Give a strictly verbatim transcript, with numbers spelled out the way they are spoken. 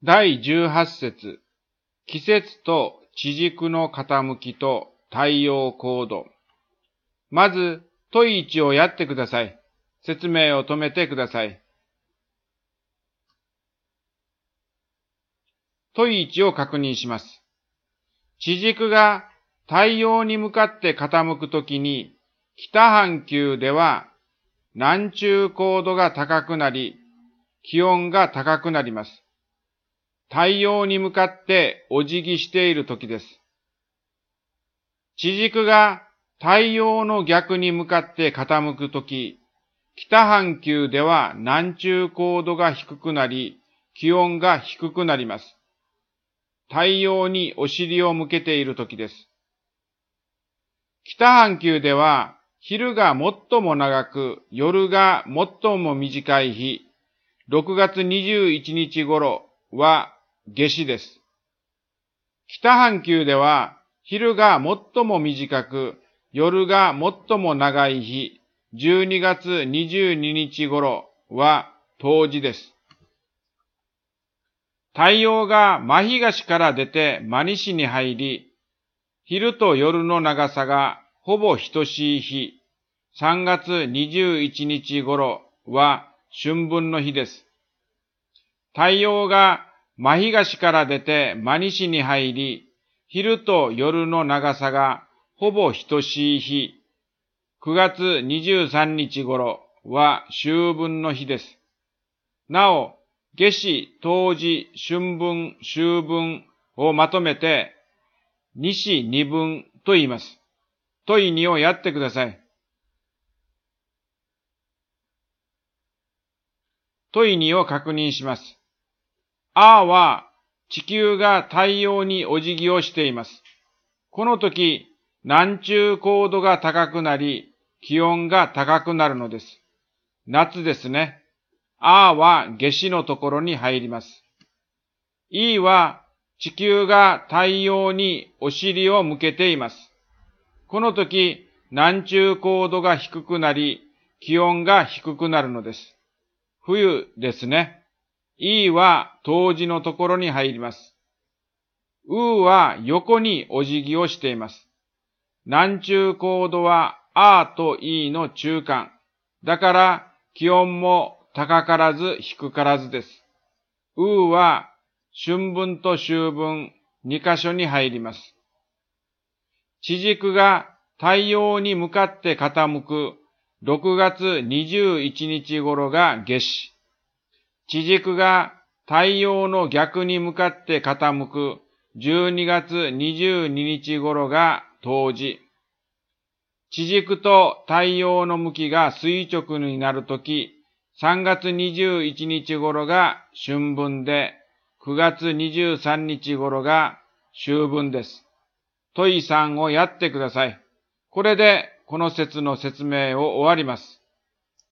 だいじゅうはち節、季節と地軸の傾きと太陽高度。まず、問いいちをやってください。説明を止めてください。問いいちを確認します。地軸が太陽に向かって傾くときに、北半球では南中高度が高くなり、気温が高くなります。太陽に向かってお辞儀しているときです。地軸が太陽の逆に向かって傾くとき、北半球では南中高度が低くなり、気温が低くなります。太陽にお尻を向けているときです。北半球では昼が最も長く、夜が最も短い日、ろくがつにじゅういちにち頃は夏至です。北半球では昼が最も短く、夜が最も長い日、じゅうにがつにじゅうににち頃は冬至です。太陽が真東から出て真西に入り、昼と夜の長さがほぼ等しい日、さんがつにじゅういちにち頃は春分の日です。太陽が真東から出て真西に入り、昼と夜の長さがほぼ等しい日、くがつにじゅうさんにち頃は秋分の日です。なお、夏至、冬至、春分、秋分をまとめて、二至二分と言います。問いにをやってください。問いにを確認します。あは地球が太陽にお辞儀をしています。この時、南中高度が高くなり、気温が高くなるのです。夏ですね。あは夏至のところに入ります。いは地球が太陽にお尻を向けています。この時、南中高度が低くなり、気温が低くなるのです。冬ですね。いは冬至のところに入ります。うは横にお辞儀をしています。南中高度はあといの中間。だから気温も高からず低からずです。うは春分と秋分に箇所に入ります。地軸が太陽に向かって傾くろくがつにじゅういちにち頃が夏至。地軸が太陽の逆に向かって傾くじゅうにがつにじゅうににち頃が冬至。地軸と太陽の向きが垂直になるとき、さんがつにじゅういちにち頃が春分で、くがつにじゅうさんにち頃が秋分です。問いさんをやってください。これでこの説の説明を終わります。